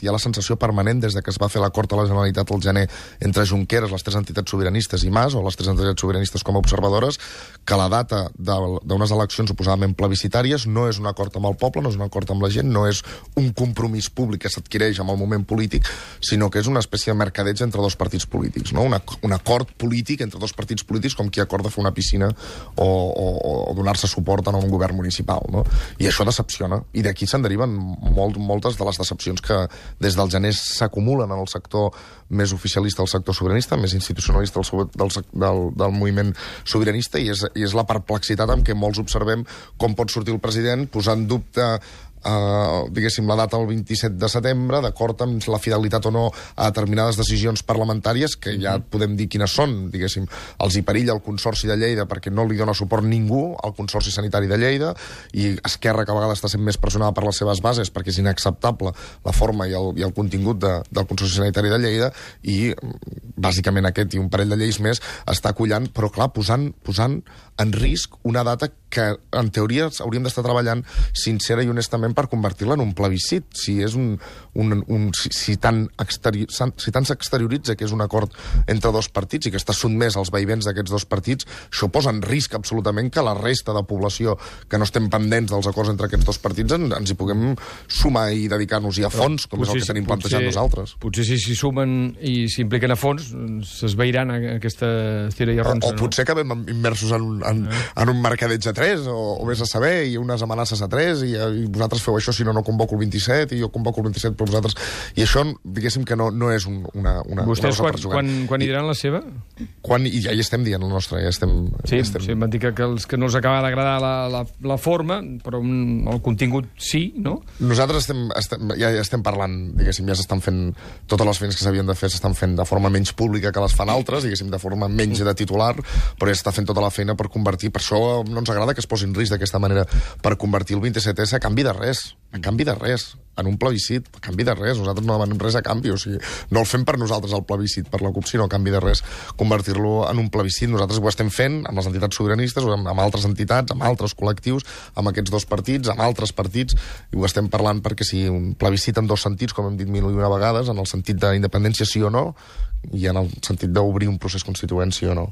hi ha la sensació permanent des que es va fer l'acord a la Generalitat al gener entre Junqueras, les tres entitats sobiranistes i Mas, o les tres entitats sobiranistes com a observadores, que la data d'unes eleccions suposadament plebiscitàries no és un acord amb el poble, no és un acord amb la gent, no és un compromís públic que s'adquireix amb el moment polític, sinó que és una espècie de mercadeig entre dos partits polítics, no? Un acord polític entre dos partits polítics com qui acorda fer una piscina o donar-se suport a un govern municipal, no? I això decepciona, i d'aquí se'n deriven moltes de les decepcions que des del gener s'acumulen en el sector més oficialista, el sector sobiranista, més institucionalista del moviment sobiranista, i és la perplexitat amb què molts observem com pot sortir el president posant dubte diguéssim, la data del 27 de setembre, d'acord amb la fidelitat o no a determinades decisions parlamentàries, que ja podem dir quines són, diguéssim, els hi perilla el Consorci de Lleida perquè no li dona suport ningú al Consorci Sanitari de Lleida, i Esquerra, que a vegades està sent més pressionada per les seves bases perquè és inacceptable la forma i el contingut del Consorci Sanitari de Lleida, i bàsicament aquest i un parell de lleis més està collant, però clar, posant en risc una data que en teoria hauríem d'estar treballant sincera i honestament per convertir-la en un plebiscit. Si tant s'exterioritza que és un acord entre dos partits i que està sotmès als vaivens d'aquests dos partits, això posa en risc absolutament que la resta de població que no estem pendents dels acords entre aquests dos partits ens hi puguem sumar i dedicar-nos-hi a fons, com és el que tenim plantejat nosaltres. Potser si s'hi sumen i s'impliquen a fons, s'esveiran aquesta estira i arronsa. O potser acabem immersos en un mercadeig a tres, o vés a saber, i unes amenaces a tres, i vosaltres feu això, si no convoco el 27, i jo convoco el 27 per vosaltres. I això, diguéssim que no és una vostès quan hi diran la seva? I ja hi estem dient la nostra, ja estem... Sí, van dir que els que no els acaba d'agradar la forma, però el contingut sí, no? Nosaltres ja estem parlant, diguéssim, ja s'estan fent totes les feines que s'havien de fer, s'estan fent de forma menys pública que les fan altres, diguéssim, de forma menys de titular, però ja s'està fent tota la feina per convertir. Per això no ens agrada que es posi en risc d'aquesta manera, per convertir el 27S a canvi de res, en un plebiscit, a canvi de res. Nosaltres no demanem res a canvi, o sigui, no el fem per nosaltres el plebiscit, per la CUP, sinó a canvi de res, convertir-lo en un plebiscit. Nosaltres ho estem fent amb les entitats sobiranistes, amb altres entitats, amb altres col·lectius, amb aquests dos partits, amb altres partits, i ho estem parlant perquè sigui un plebiscit en dos sentits, com hem dit mil i una vegades, en el sentit d'independència sí o no, i en el sentit d'obrir un procés constituent sí o no.